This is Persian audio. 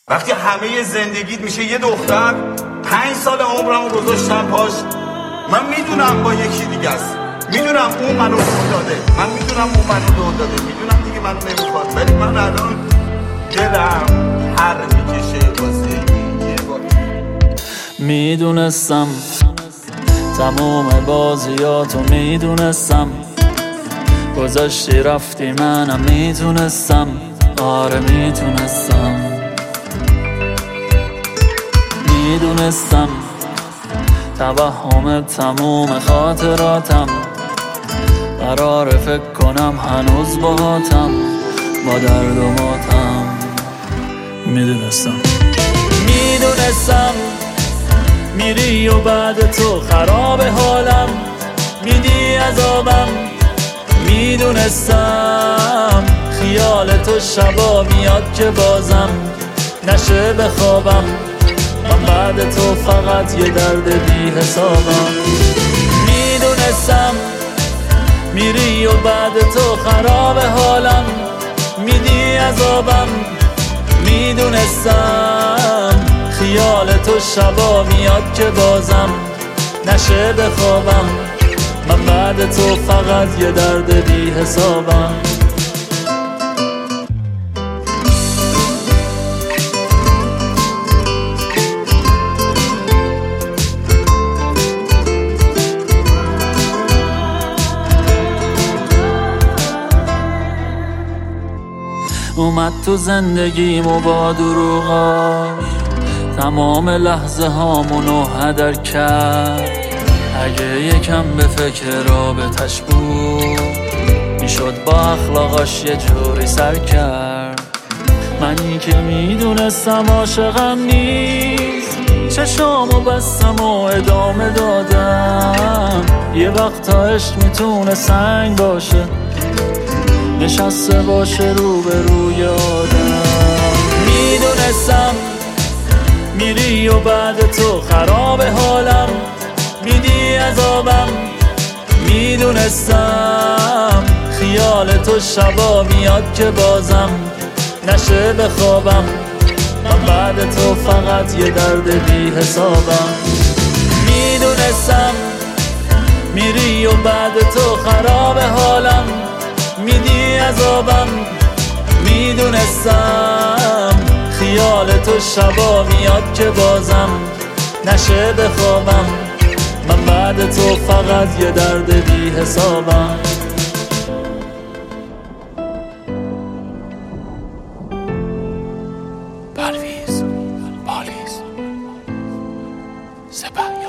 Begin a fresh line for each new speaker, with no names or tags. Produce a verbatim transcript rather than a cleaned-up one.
وقتی همه زندگیت میشه یه دختر، پنج سال عمرمو گذاشتم پاش. من میدونم با یکی دیگه است، میدونم اون منو دور داده، من میدونم اون منو دور داده، میدونم دیگه منو نمیخواد، ولی من الان دلم هر میکشه واسه این یه بار.
میدونستم تموم بازیاتو، میدونستم گذاشتی رفتی، منم میتونستم، آره میتونستم. میدونستم توهم تموم خاطراتم، قرار فکر کنم هنوز باهاتم، با درد و ماتم. میدونستم میدونستم میری و بعد تو خراب حالم، میدی عذابم. میدونستم خیال تو شبا میاد که بازم نشه بخوابم، من بعد تو فقط یه درد بی حسابم. میدونستم میری و بعد تو خراب حالم، میدی عذابم. میدونستم خیال تو شبا میاد که بازم نشه بخوابم، من بعد تو فقط یه درد بی حسابم. اومد تو زندگیمو با دروغاش، تمام لحظه هامونو هدر کرد. اگه یکم به فکر رابطش بود، میشد با اخلاقاش یه جوری سر کرد. منی که میدونستم عاشقم نیست، چشامو بستم و ادامه دادم. یه وقتا عشق میتونه سنگ باشه، نشسته باشه رو به روی آدم. میدونستم میری و بعد تو خراب حالم، میدی عذابم. میدونستم خیال تو شبا میاد که بازم نشه بخوابم، من بعد تو فقط یه درد بی حسابم. میدونستم میری و بعد تو خراب حالم، میدی عذابم. میدونستم خیال تو شبا میاد که بازم نشه بخوابم، من بعد تو فقط یه درد بی حسابم. پرویز پالیز سپر